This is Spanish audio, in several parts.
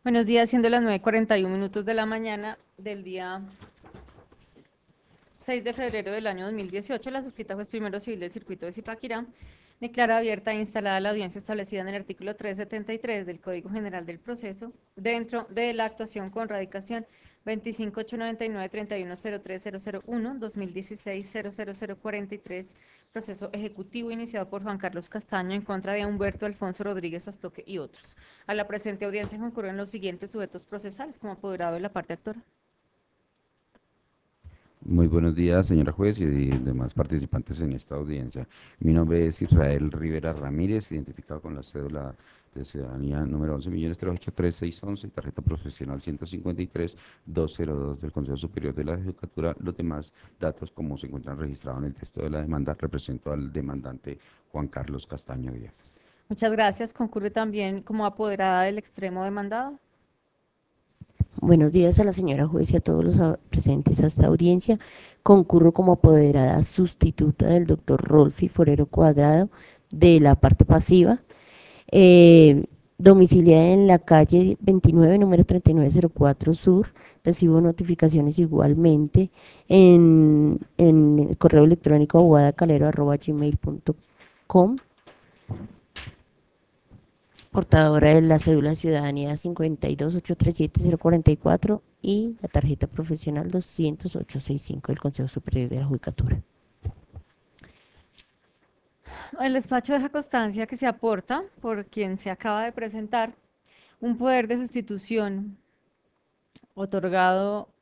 Buenos días, siendo las 9:41 de la mañana del día 6 de febrero del año 2018, la suscrita juez primero civil del circuito de Zipaquirá declara abierta e instalada la audiencia establecida en el artículo 373 del Código General del Proceso dentro de la actuación con radicación 25.899.31001-2016-00043, proceso ejecutivo iniciado por Juan Carlos Castaño en contra de Humberto Alfonso Rodríguez Astoque y otros. A la presente audiencia concurren los siguientes sujetos procesales como apoderado de la parte actora. Muy buenos días, señora juez y demás participantes en esta audiencia. Mi nombre es Israel Rivera Ramírez, identificado con la cédula de ciudadanía número 11.383.611 y tarjeta profesional 153.202 del Consejo Superior de la Judicatura. Los demás datos, como se encuentran registrados en el texto de la demanda, represento al demandante Juan Carlos Castaño Díaz. Muchas gracias. Concurre también como apoderada del extremo demandado. Buenos días a la señora juez y a todos los presentes a esta audiencia. Concurro como apoderada sustituta del doctor Rolfi Forero Cuadrado de la parte pasiva, domiciliada en la calle 29, número 3904 Sur. Recibo notificaciones igualmente en el correo electrónico aguadacalero@gmail.com. Portadora de la cédula de ciudadanía 52.837.044 y la tarjeta profesional 200.865 del Consejo Superior de la Judicatura. El despacho deja constancia que se aporta por quien se acaba de presentar un poder de sustitución otorgado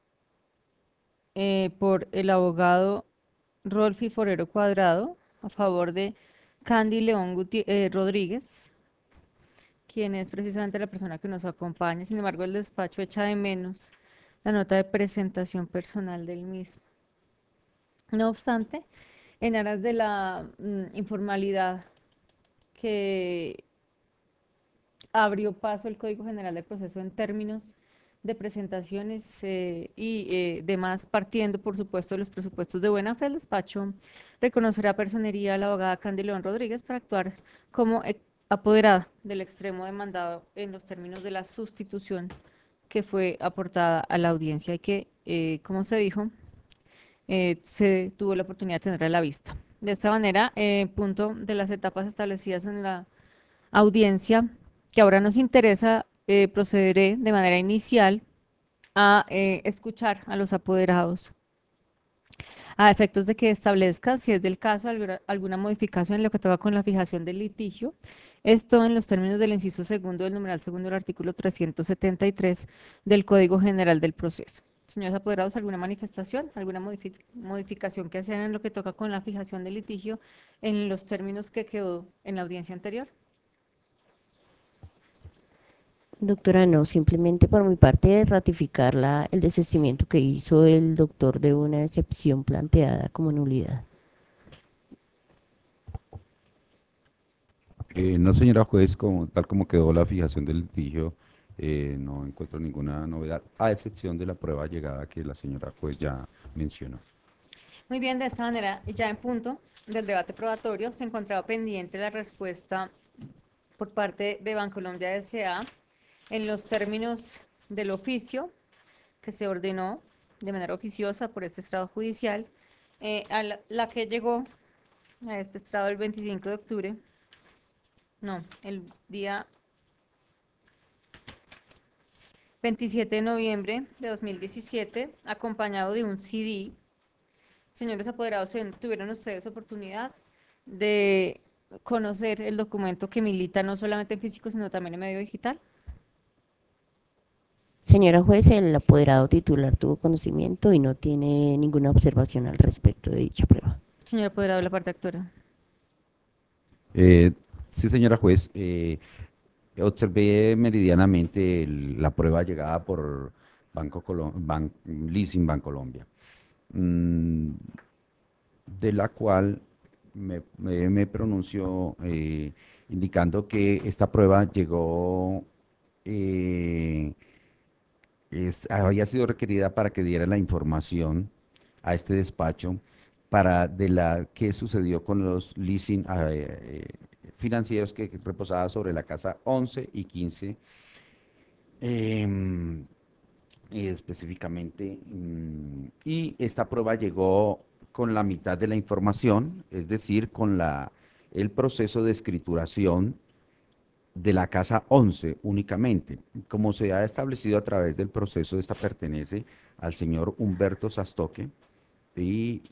por el abogado Rolfi Forero Cuadrado a favor de Candy León Rodríguez, quien es precisamente la persona que nos acompaña. Sin embargo, el despacho echa de menos la nota de presentación personal del mismo. No obstante, en aras de la informalidad que abrió paso el Código General del Proceso en términos de presentaciones y demás, partiendo, por supuesto, de los presupuestos de buena fe, el despacho reconocerá personería a la abogada Candy León Rodríguez para actuar como apoderada del extremo demandado en los términos de la sustitución que fue aportada a la audiencia y que, como se dijo, se tuvo la oportunidad de tener a la vista. De esta manera, punto de las etapas establecidas en la audiencia, que ahora nos interesa, procederé de manera inicial a escuchar a los apoderados a efectos de que establezca, si es del caso, alguna modificación en lo que toca con la fijación del litigio. Esto en los términos del inciso segundo del numeral segundo del artículo 373 del Código General del Proceso. Señores apoderados, ¿alguna manifestación, alguna modificación que hacer en lo que toca con la fijación del litigio en los términos que quedó en la audiencia anterior? Doctora, no, simplemente por mi parte ratificar el desistimiento que hizo el doctor de una excepción planteada como nulidad. No, señora juez, tal como quedó la fijación del litigio, no encuentro ninguna novedad, a excepción de la prueba llegada que la señora juez ya mencionó. Muy bien, de esta manera, ya en punto del debate probatorio, se encontraba pendiente la respuesta por parte de Bancolombia S.A. en los términos del oficio que se ordenó de manera oficiosa por este estrado judicial, a la que llegó a este estrado el 25 de octubre, no, el día 27 de noviembre de 2017, acompañado de un CD. Señores apoderados, ¿tuvieron ustedes oportunidad de conocer el documento que milita no solamente en físico, sino también en medio digital? Señora juez, el apoderado titular tuvo conocimiento y no tiene ninguna observación al respecto de dicha prueba. Señor apoderado de la parte actora. Eh, sí, señora juez, observé meridianamente la prueba llegada por Leasing Bancolombia, mm, de la cual me pronunció indicando que esta prueba llegó, eh, había sido requerida para que diera la información a este despacho para de la que sucedió con los leasing financieros que reposaba sobre la casa 11 y 15 em, específicamente, y esta prueba llegó con la mitad de la información, es decir, con el proceso de escrituración de la casa 11 únicamente. Como se ha establecido a través del proceso, esta pertenece al señor Humberto Sastoque y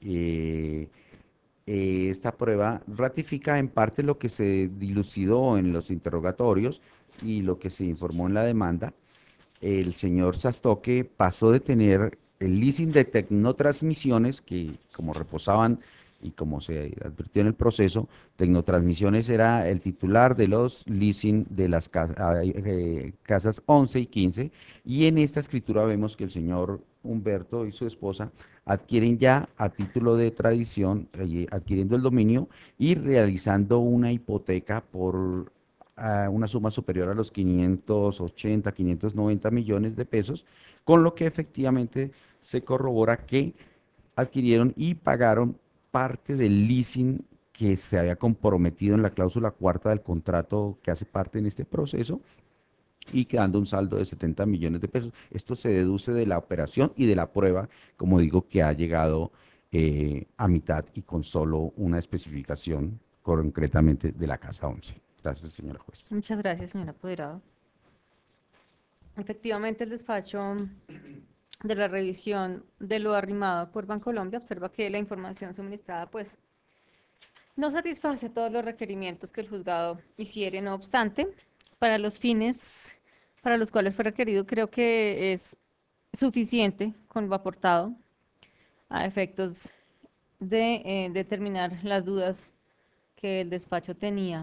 esta prueba ratifica en parte lo que se dilucidó en los interrogatorios y lo que se informó en la demanda. El señor Sastoque pasó de tener el leasing de Tecnotransmisiones, que como reposaban y como se advirtió en el proceso, Tecnotransmisiones era el titular de los leasing de las casas 11 y 15, y en esta escritura vemos que el señor Humberto y su esposa adquieren ya a título de tradición, adquiriendo el dominio y realizando una hipoteca por una suma superior a los 580, 590 millones de pesos, con lo que efectivamente se corrobora que adquirieron y pagaron parte del leasing que se había comprometido en la cláusula cuarta del contrato que hace parte en este proceso y quedando un saldo de 70 millones de pesos. Esto se deduce de la operación y de la prueba, como digo, que ha llegado a mitad y con solo una especificación concretamente de la casa 11. Gracias, señora juez. Muchas gracias, señor apoderado. Efectivamente, el despacho de la revisión de lo arrimado por Bancolombia observa que la información suministrada, pues, no satisface todos los requerimientos que el juzgado hiciere. No obstante, para los fines para los cuales fue requerido, creo que es suficiente con lo aportado a efectos de determinar las dudas que el despacho tenía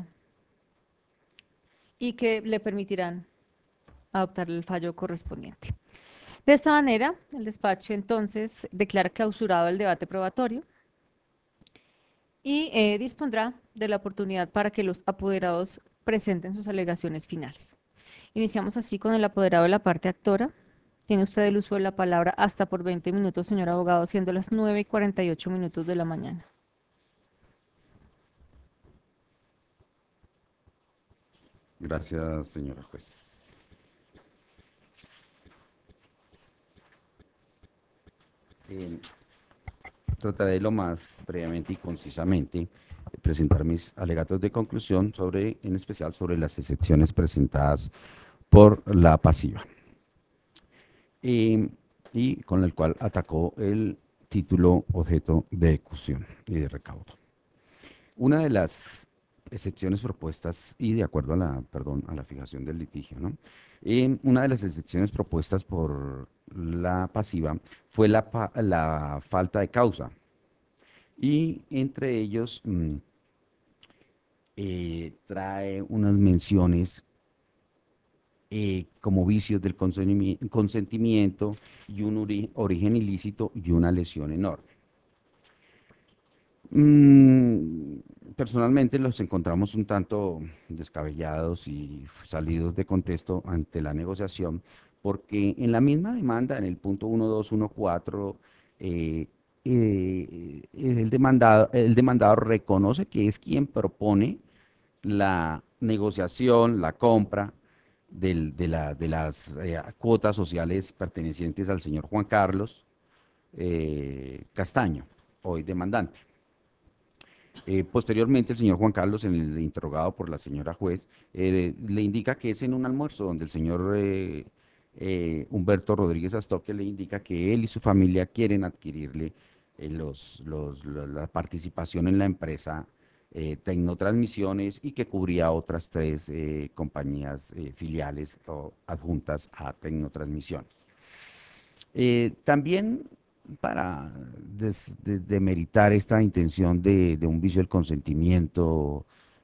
y que le permitirán adoptar el fallo correspondiente. De esta manera, el despacho entonces declara clausurado el debate probatorio y dispondrá de la oportunidad para que los apoderados presenten sus alegaciones finales. Iniciamos así con el apoderado de la parte actora. Tiene usted el uso de la palabra hasta por 20 minutos, señor abogado, siendo las 9:48 de la mañana. Gracias, señora juez. Eh, Trataré lo más brevemente y concisamente de presentar mis alegatos de conclusión sobre, en especial sobre las excepciones presentadas por la pasiva, eh, y con el cual atacó el título objeto de ejecución y de recaudo. Una de las excepciones propuestas, y de acuerdo a la, perdón, a la fijación del litigio, ¿no? Una de las excepciones propuestas por la pasiva fue la falta de causa, y entre ellos trae unas menciones como vicios del consentimiento y un origen ilícito y una lesión enorme. Mm, Personalmente los encontramos un tanto descabellados y salidos de contexto ante la negociación, porque en la misma demanda, en el punto 1214, eh, el demandado reconoce que es quien propone la negociación, la compra de las cuotas sociales pertenecientes al señor Juan Carlos Castaño, hoy demandante. Posteriormente, el señor Juan Carlos, en el interrogado por la señora juez, le indica que es en un almuerzo donde el señor Humberto Rodríguez Astoque le indica que él y su familia quieren adquirirle la participación en la empresa Tecnotransmisiones, y que cubría otras tres compañías filiales o adjuntas a Tecnotransmisiones. También para demeritar esta intención de un vicio del consentimiento,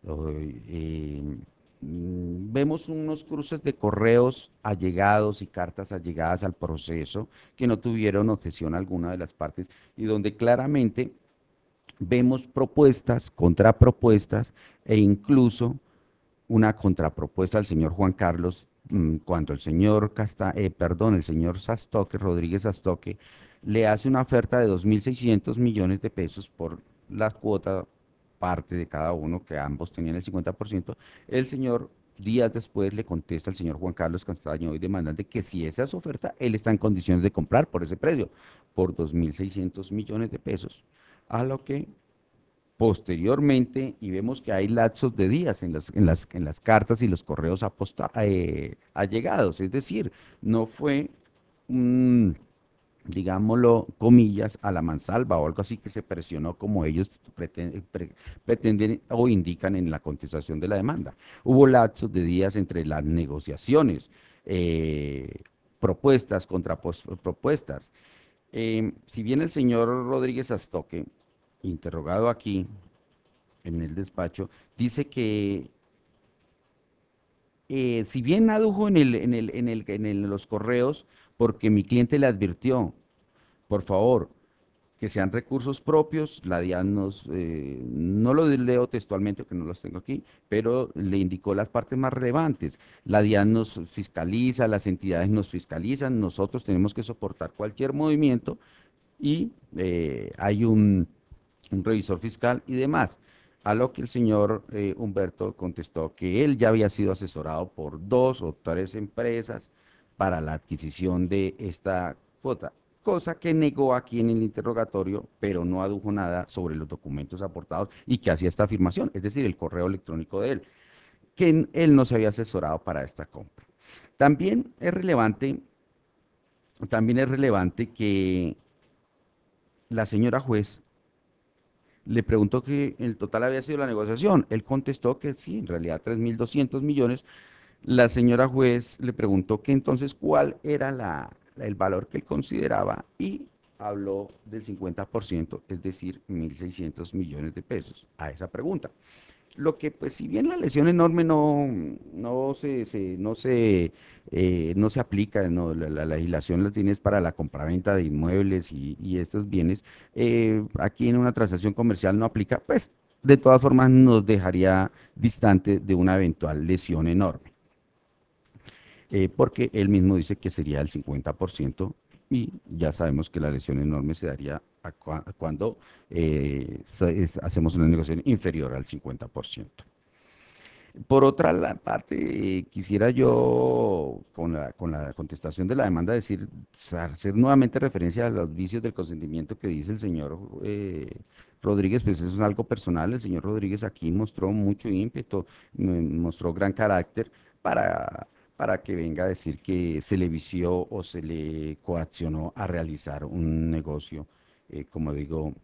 vemos unos cruces de correos allegados y cartas allegadas al proceso que no tuvieron objeción alguna de las partes, y donde claramente vemos propuestas, contrapropuestas e incluso una contrapropuesta al señor Juan Carlos, cuando el señor el señor Sastoque, Rodríguez Sastoque, le hace una oferta de 2.600 millones de pesos por la cuota parte de cada uno, que ambos tenían el 50%. El señor días después le contesta el señor Juan Carlos Castaño, hoy demandante, que si esa es su oferta, él está en condiciones de comprar por ese precio, por 2.600 millones de pesos. A lo que posteriormente, y vemos que hay lapsos de días en las cartas y los correos allegados, es decir, no fue, mm, digámoslo, comillas, a la mansalva o algo así que se presionó como ellos pretenden o indican en la contestación de la demanda. Hubo lapsos de días entre las negociaciones, eh, propuestas contra propuestas. Si bien el señor Rodríguez Astoque, interrogado aquí en el despacho, dice que si bien adujo en los correos, porque mi cliente le advirtió, por favor, que sean recursos propios, la DIAN no lo leo textualmente porque no los tengo aquí, pero le indicó las partes más relevantes. La DIAN nos fiscaliza, las entidades nos fiscalizan, nosotros tenemos que soportar cualquier movimiento y hay un revisor fiscal y demás. A lo que el señor Humberto contestó que él ya había sido asesorado por 2 o 3 empresas para la adquisición de esta cuota, cosa que negó aquí en el interrogatorio, pero no adujo nada sobre los documentos aportados y que hacía esta afirmación, es decir, el correo electrónico de él, que él no se había asesorado para esta compra. También es relevante, también es relevante que la señora juez le preguntó que el total había sido la negociación. Él contestó que sí, en realidad 3.200 millones. La señora juez le preguntó que entonces cuál era el valor que él consideraba y habló del 50%, es decir, 1.600 millones de pesos a esa pregunta. Lo que, pues, si bien la lesión enorme no se aplica, no, la legislación la tienes para la compraventa de inmuebles y estos bienes, aquí en una transacción comercial no aplica, pues, de todas formas nos dejaría distante de una eventual lesión enorme, porque él mismo dice que sería el 50% y ya sabemos que la lesión enorme se daría cuando hacemos una negociación inferior al 50%. Por otra parte, quisiera yo, con la contestación de la demanda, hacer nuevamente referencia a los vicios del consentimiento que dice el señor Rodríguez, pues eso es algo personal. El señor Rodríguez aquí mostró mucho ímpetu, mostró gran carácter para, para que venga a decir que se le vició o se le coaccionó a realizar un negocio, como digo,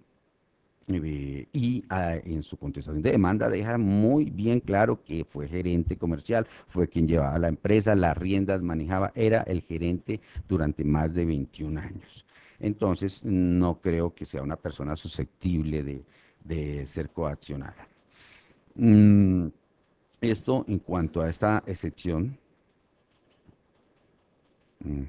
en su contestación de demanda deja muy bien claro que fue gerente comercial, fue quien llevaba la empresa, las riendas manejaba, era el gerente durante más de 21 años. Entonces, no creo que sea una persona susceptible de ser coaccionada. Mm, Esto en cuanto a esta excepción. mm,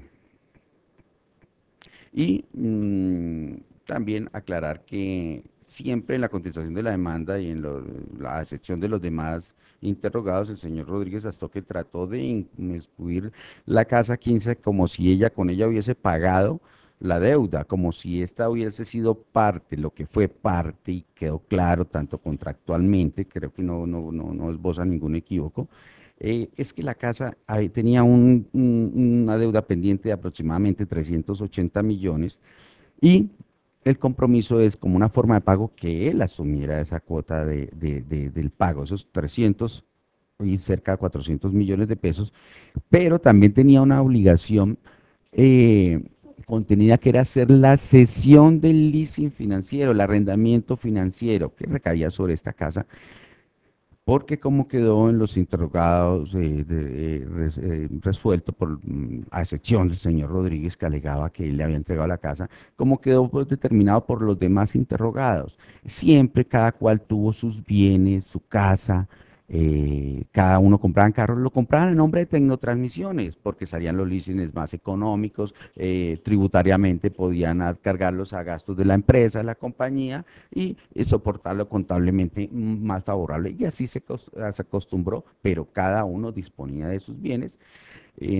Y también aclarar que siempre en la contestación de la demanda y en la excepción de los demás interrogados, el señor Rodríguez Astoque trató de inmiscuir la casa 15 como si ella con ella hubiese pagado la deuda, como si esta hubiese sido parte, lo que fue parte y quedó claro tanto contractualmente, creo que no esboza ningún equívoco. Es que la casa tenía una deuda pendiente de aproximadamente 380 millones y el compromiso es como una forma de pago que él asumiera esa cuota del pago, esos 300 y cerca de 400 millones de pesos, pero también tenía una obligación eh, contenida que era hacer la cesión del leasing financiero, el arrendamiento financiero que recaía sobre esta casa porque como quedó en los interrogados resuelto a excepción del señor Rodríguez que alegaba que él le había entregado la casa, como quedó pues, determinado por los demás interrogados. Siempre cada cual tuvo sus bienes, su casa, cada uno compraba carros, lo compraban en nombre de Tecnotransmisiones, porque salían los leasings más económicos, tributariamente podían cargarlos a gastos de la empresa, de la compañía, y soportarlo contablemente más favorable. Y así se acostumbró, pero cada uno disponía de sus bienes.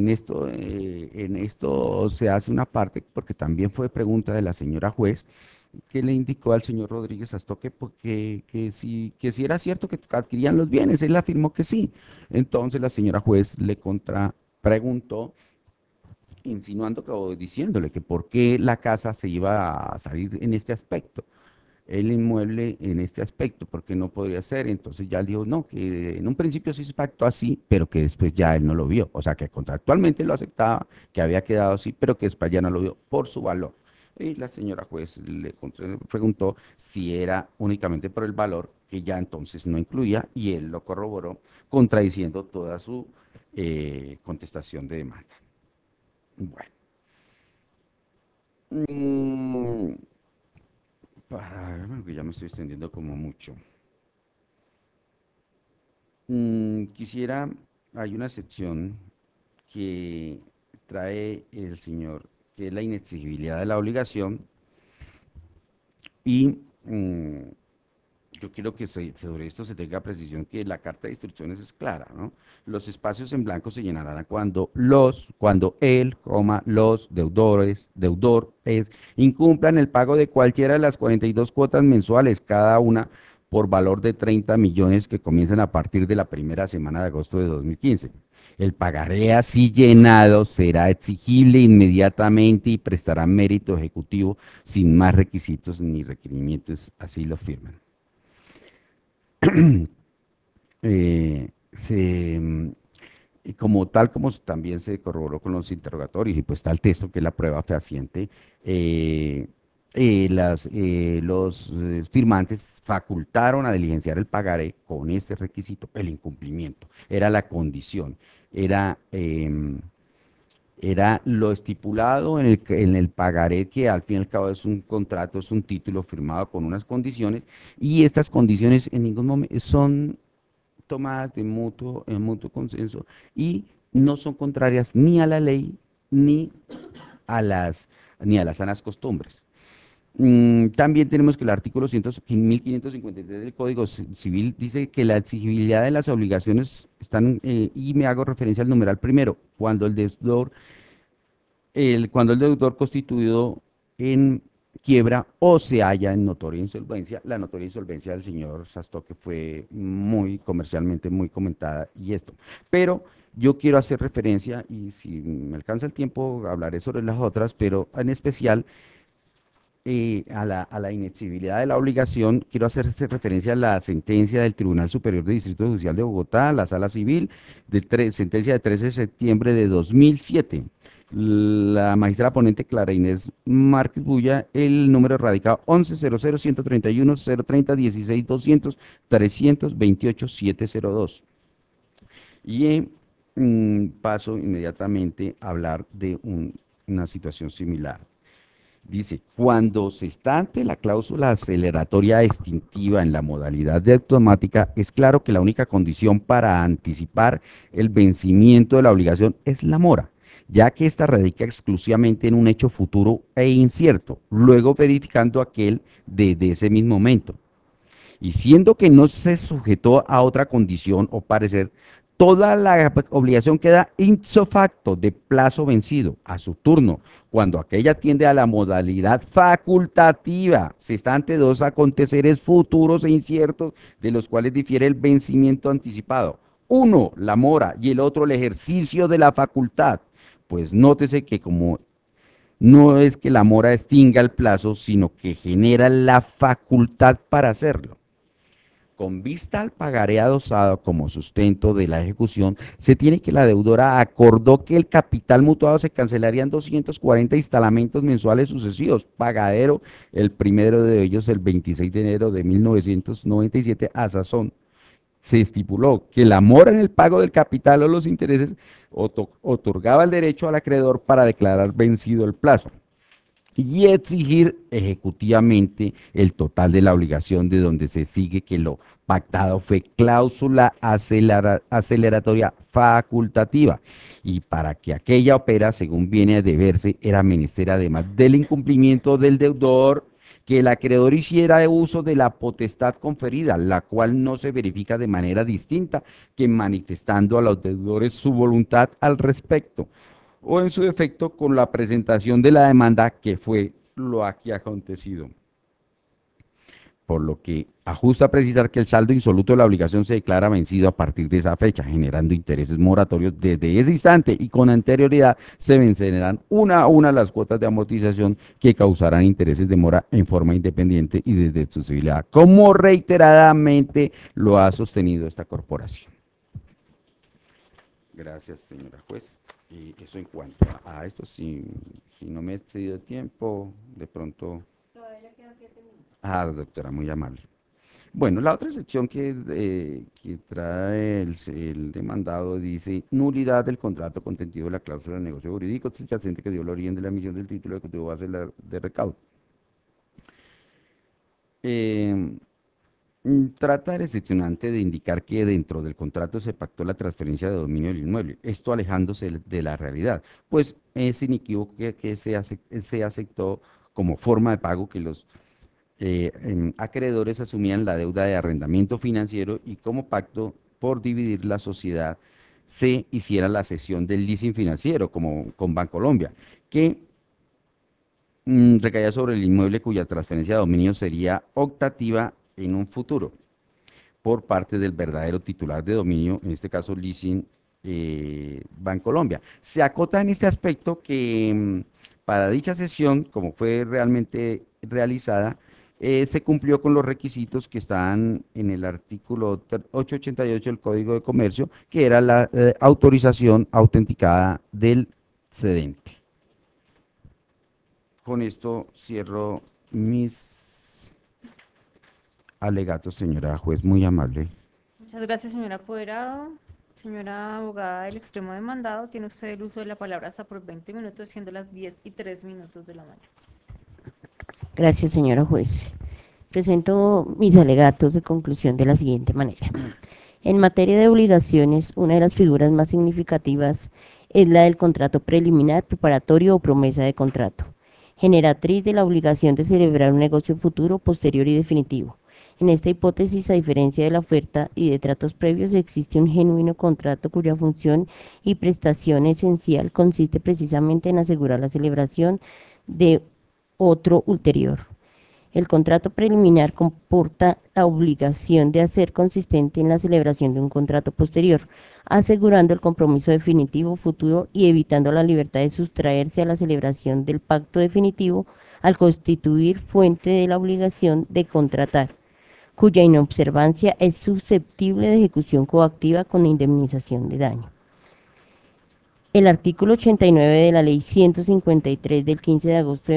En esto se hace una parte, porque también fue pregunta de la señora juez, que le indicó al señor Rodríguez Astoque que si era cierto que adquirían los bienes. Él afirmó que sí. Entonces la señora juez le contrapreguntó, insinuando o diciéndole que por qué la casa se iba a salir en este aspecto, el inmueble en este aspecto, porque no podría ser. Entonces ya él dijo, no, que en un principio sí se pactó así, pero que después ya él no lo vio. O sea, que contractualmente lo aceptaba, que había quedado así, pero que después ya no lo vio por su valor. Y la señora juez le preguntó si era únicamente por el valor, que ya entonces no incluía, y él lo corroboró, contradiciendo toda su contestación de demanda. Bueno. Mm, bueno, que ya me estoy extendiendo como mucho. Quisiera, hay una sección que trae el señor, que es la inexigibilidad de la obligación, y yo quiero que sobre esto se tenga precisión que la carta de instrucciones es clara, ¿no? Los espacios en blanco se llenarán cuando él, los deudores, incumplan el pago de cualquiera de las 42 cuotas mensuales, cada una por valor de 30 millones que comienzan a partir de la primera semana de agosto de 2015. El pagaré así llenado será exigible inmediatamente y prestará mérito ejecutivo sin más requisitos ni requerimientos, así lo firman. Y como tal, como también se corroboró con los interrogatorios, y pues está el texto que es la prueba fehaciente, eh, los firmantes facultaron a diligenciar el pagaré con ese requisito, el incumplimiento, era la condición, era, era lo estipulado en el pagaré, que al fin y al cabo es un contrato, es un título firmado con unas condiciones, y estas condiciones en ningún momento son tomadas en mutuo consenso y no son contrarias ni a la ley ni a ni a las sanas costumbres. También tenemos que el artículo 1553 del Código Civil dice que la exigibilidad de las obligaciones están, y me hago referencia al numeral primero, cuando el deudor constituido en quiebra o se halla en notoria insolvencia. La notoria insolvencia del señor Sastoque fue muy comercialmente muy comentada y esto. Pero yo quiero hacer referencia, y si me alcanza el tiempo hablaré sobre las otras, pero en especial a la inexigibilidad de la obligación, quiero hacer referencia a la sentencia del Tribunal Superior de Distrito Judicial de Bogotá, la Sala Civil, sentencia de 13 de septiembre de 2007. La magistrada ponente Clara Inés Márquez Bulla, el número radicado 1100-131-030-16-200-328-702. Y paso inmediatamente a hablar de una situación similar. Dice, cuando se está ante la cláusula aceleratoria extintiva en la modalidad de automática, es claro que la única condición para anticipar el vencimiento de la obligación es la mora, ya que ésta radica exclusivamente en un hecho futuro e incierto, luego verificando aquel desde ese mismo momento. Y siendo que no se sujetó a otra condición o parecer, toda la obligación queda ipso facto de plazo vencido a su turno, cuando aquella tiende a la modalidad facultativa. Se está ante dos aconteceres futuros e inciertos de los cuales difiere el vencimiento anticipado. Uno, la mora, y el otro, el ejercicio de la facultad. Pues nótese que como no es que la mora extinga el plazo, sino que genera la facultad para hacerlo. Con vista al pagaré adosado como sustento de la ejecución, se tiene que la deudora acordó que el capital mutuado se cancelaría en 240 instalamentos mensuales sucesivos, pagadero el primero de ellos el 26 de enero de 1997 a sazón. Se estipuló que la mora en el pago del capital o los intereses otorgaba el derecho al acreedor para declarar vencido el plazo y exigir ejecutivamente el total de la obligación, de donde se sigue que lo pactado fue cláusula aceleratoria facultativa, y para que aquella opera según viene a deberse era menester, además del incumplimiento del deudor, que el acreedor hiciera uso de la potestad conferida, la cual no se verifica de manera distinta que manifestando a los deudores su voluntad al respecto, o en su defecto con la presentación de la demanda, que fue lo aquí acontecido. por lo que ajusta a precisar que el saldo insoluto de la obligación se declara vencido a partir de esa fecha, generando intereses moratorios desde ese instante y con anterioridad se vencerán una a una las cuotas de amortización que causarán intereses de mora en forma independiente y desde su civilidad, como reiteradamente lo ha sostenido esta corporación. Gracias, señora juez. Y eso en cuanto a esto, si no me he excedido de tiempo, de pronto... Ah, doctora, muy amable. Bueno, la otra sección que trae el demandado dice nulidad del contrato contentivo de la cláusula de negocio jurídico subyacente que dio el origen de la emisión del título de cultivo base de recaudo. Eh, Trata el excepcionante de indicar que dentro del contrato se pactó la transferencia de dominio del inmueble, esto alejándose de la realidad, pues es inequívoco que se aceptó como forma de pago que los acreedores asumían la deuda de arrendamiento financiero y como pacto por dividir la sociedad se hiciera la cesión del leasing financiero, como con Bancolombia, que recaía sobre el inmueble cuya transferencia de dominio sería optativa en un futuro por parte del verdadero titular de dominio, en este caso leasing Bancolombia. Se acota en este aspecto que para dicha sesión, como fue realmente realizada, se cumplió con los requisitos que están en el artículo 888 del Código de Comercio, que era la autorización autenticada del cedente. Con esto cierro mis alegatos, señora juez, muy amable. Muchas gracias, señor apoderado. Señora abogada del extremo demandado, tiene usted el uso de la palabra hasta por 20 minutos, siendo las 10:03 de la mañana. Gracias, señora juez. Presento mis alegatos de conclusión de la siguiente manera. En materia de obligaciones, una de las figuras más significativas es la del contrato preliminar, preparatorio o promesa de contrato, generatriz de la obligación de celebrar un negocio futuro, posterior y definitivo. En esta hipótesis, a diferencia de la oferta y de tratos previos, existe un genuino contrato cuya función y prestación esencial consiste precisamente en asegurar la celebración de otro ulterior. El contrato preliminar comporta la obligación de hacer consistente en la celebración de un contrato posterior, asegurando el compromiso definitivo futuro y evitando la libertad de sustraerse a la celebración del pacto definitivo al constituir fuente de la obligación de contratar, cuya inobservancia es susceptible de ejecución coactiva con indemnización de daño. El artículo 89 de la Ley 153 del 15 de agosto de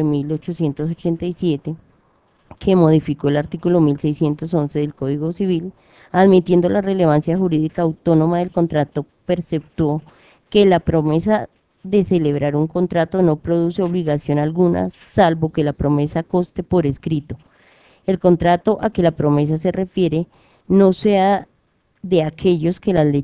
1887 que modificó el artículo 1611 del Código Civil, admitiendo la relevancia jurídica autónoma del contrato, perceptuó que la promesa de celebrar un contrato no produce obligación alguna, salvo que la promesa conste por escrito. El contrato a que la promesa se refiere no sea de aquellos que las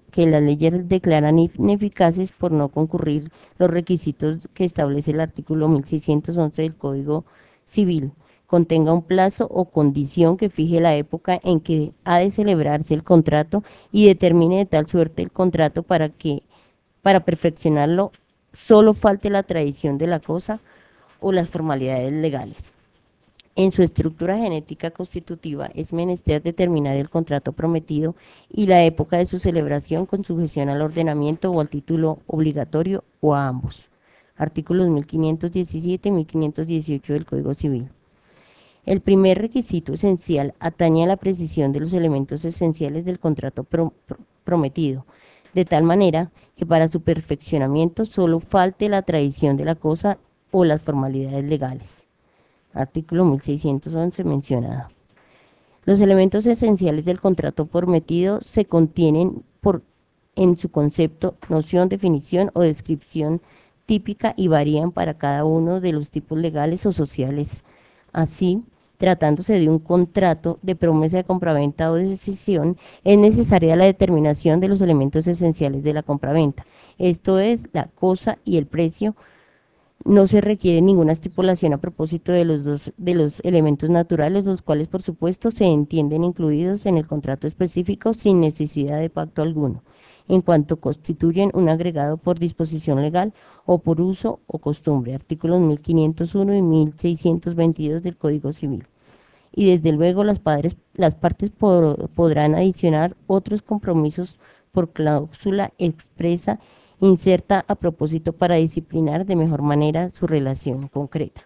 leyes declaran ineficaces por no concurrir los requisitos que establece el artículo 1611 del Código Civil, contenga un plazo o condición que fije la época en que ha de celebrarse el contrato y determine de tal suerte el contrato para que, para perfeccionarlo, solo falte la tradición de la cosa o las formalidades legales. En su estructura genética constitutiva es menester determinar el contrato prometido y la época de su celebración con sujeción al ordenamiento o al título obligatorio o a ambos. Artículos 1517 y 1518 del Código Civil. El primer requisito esencial atañe a la precisión de los elementos esenciales del contrato prometido, de tal manera que para su perfeccionamiento solo falte la tradición de la cosa o las formalidades legales. Artículo 1611 mencionado. Los elementos esenciales del contrato prometido se contienen en su concepto, noción, definición o descripción típica y varían para cada uno de los tipos legales o sociales. Así, tratándose de un contrato de promesa de compraventa o de cesión, es necesaria la determinación de los elementos esenciales de la compraventa, esto es, la cosa y el precio. No se requiere ninguna estipulación a propósito de los elementos naturales, los cuales por supuesto se entienden incluidos en el contrato específico sin necesidad de pacto alguno, en cuanto constituyen un agregado por disposición legal o por uso o costumbre, artículos 1501 y 1622 del Código Civil. y desde luego las partes podrán adicionar otros compromisos por cláusula expresa inserta a propósito para disciplinar de mejor manera su relación concreta.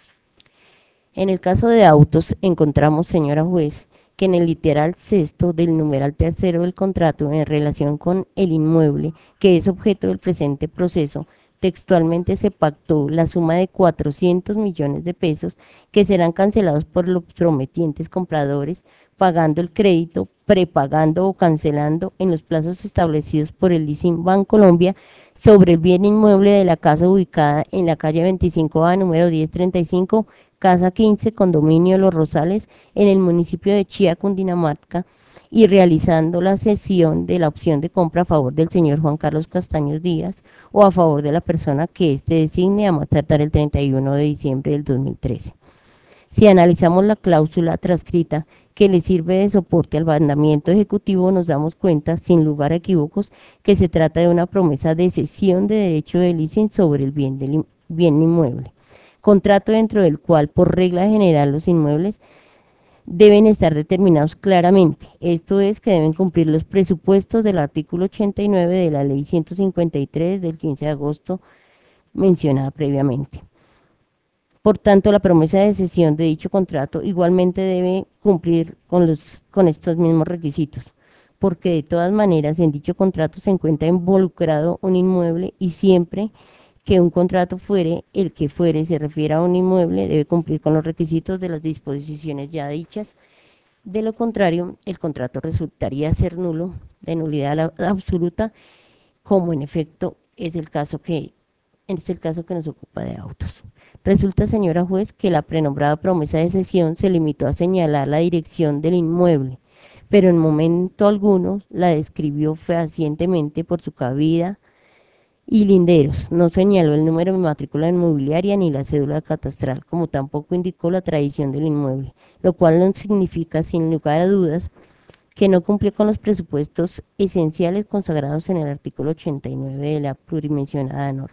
En el caso de autos, encontramos, señora juez, que en el literal sexto del numeral tercero del contrato en relación con el inmueble que es objeto del presente proceso, textualmente se pactó la suma de 400 millones de pesos que serán cancelados por los prometientes compradores, pagando el crédito, prepagando o cancelando en los plazos establecidos por el Leasing Bancolombia sobre el bien inmueble de la casa ubicada en la calle 25A, número 1035, Casa 15, Condominio Los Rosales, en el municipio de Chía, Cundinamarca, y realizando la cesión de la opción de compra a favor del señor Juan Carlos Castaños Díaz o a favor de la persona que éste designe a más tardar el 31 de diciembre del 2013. Si analizamos la cláusula transcrita que le sirve de soporte al mandamiento ejecutivo, nos damos cuenta, sin lugar a equívocos, que se trata de una promesa de cesión de derecho de leasing sobre el bien inmueble. Contrato dentro del cual, por regla general, los inmuebles deben estar determinados claramente. Esto es que deben cumplir los presupuestos del artículo 89 de la Ley 153 del 15 de agosto mencionada previamente. Por tanto, la promesa de cesión de dicho contrato igualmente debe cumplir con estos mismos requisitos, porque de todas maneras en dicho contrato se encuentra involucrado un inmueble y siempre que un contrato fuere el que fuere se refiere a un inmueble debe cumplir con los requisitos de las disposiciones ya dichas. De lo contrario, el contrato resultaría ser nulo, de nulidad absoluta, como en efecto es el caso que nos ocupa de autos. Resulta, señora juez, que la prenombrada promesa de cesión se limitó a señalar la dirección del inmueble, pero en momento alguno la describió fehacientemente por su cabida y linderos. No señaló el número de matrícula inmobiliaria ni la cédula catastral, como tampoco indicó la tradición del inmueble, lo cual no significa, sin lugar a dudas, que no cumplió con los presupuestos esenciales consagrados en el artículo 89 de la plurimencionada norma,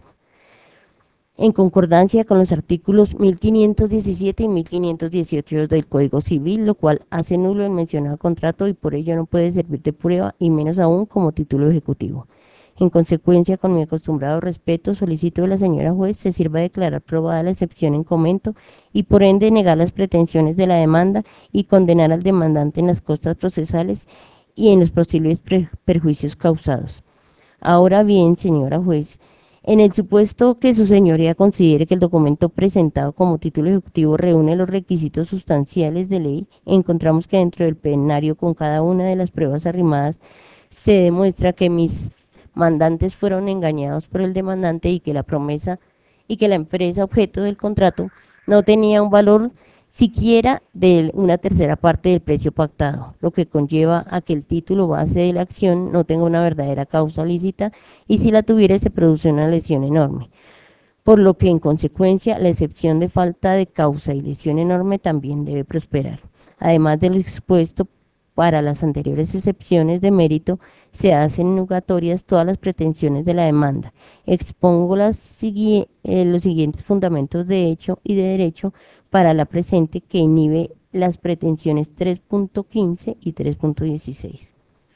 en concordancia con los artículos 1517 y 1518 del Código Civil, lo cual hace nulo el mencionado contrato y por ello no puede servir de prueba y menos aún como título ejecutivo. En consecuencia, con mi acostumbrado respeto, solicito de la señora juez se sirva a declarar probada la excepción en comento y por ende negar las pretensiones de la demanda y condenar al demandante en las costas procesales y en los posibles perjuicios causados. Ahora bien, señora juez, en el supuesto que su señoría considere que el documento presentado como título ejecutivo reúne los requisitos sustanciales de ley, encontramos que dentro del plenario con cada una de las pruebas arrimadas se demuestra que mis mandantes fueron engañados por el demandante y que la promesa y que la empresa objeto del contrato no tenía un valor siquiera de una tercera parte del precio pactado, lo que conlleva a que el título base de la acción no tenga una verdadera causa lícita y si la tuviera se produce una lesión enorme, por lo que en consecuencia la excepción de falta de causa y lesión enorme también debe prosperar. Además de lo expuesto, para las anteriores excepciones de mérito se hacen nugatorias todas las pretensiones de la demanda. Expongo los siguientes fundamentos de hecho y de derecho para la presente que inhibe las pretensiones 3.15 y 3.16.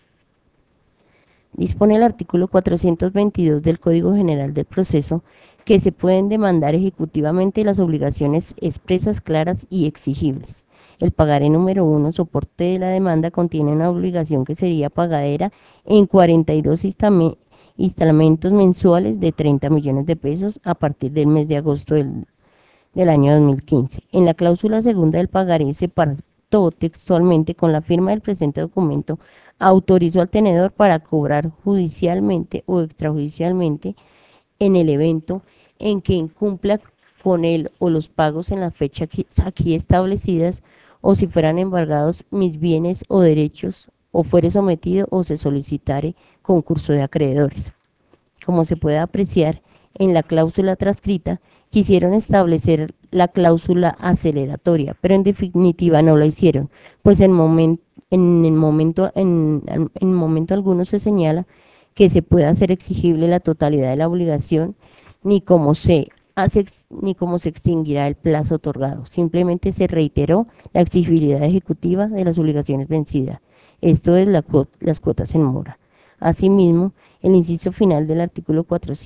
Dispone el artículo 422 del Código General del Proceso que se pueden demandar ejecutivamente las obligaciones expresas, claras y exigibles. El pagaré número 1, soporte de la demanda, contiene una obligación que sería pagadera en 42 instalamentos mensuales de 30 millones de pesos a partir del mes de agosto del año 2015. En la cláusula segunda del pagaré se pactó textualmente con la firma del presente documento, autorizó al tenedor para cobrar judicialmente o extrajudicialmente en el evento en que incumpla con él o los pagos en la fecha aquí establecidas o si fueran embargados mis bienes o derechos o fuere sometido o se solicitare concurso de acreedores. Como se puede apreciar en la cláusula transcrita, quisieron establecer la cláusula aceleratoria, pero en definitiva no lo hicieron, pues en momento alguno se señala que se pueda hacer exigible la totalidad de la obligación, ni como se ni cómo se extinguirá el plazo otorgado. Simplemente se reiteró la exigibilidad ejecutiva de las obligaciones vencidas. Esto es las cuotas en mora. Asimismo, el inciso final del artículo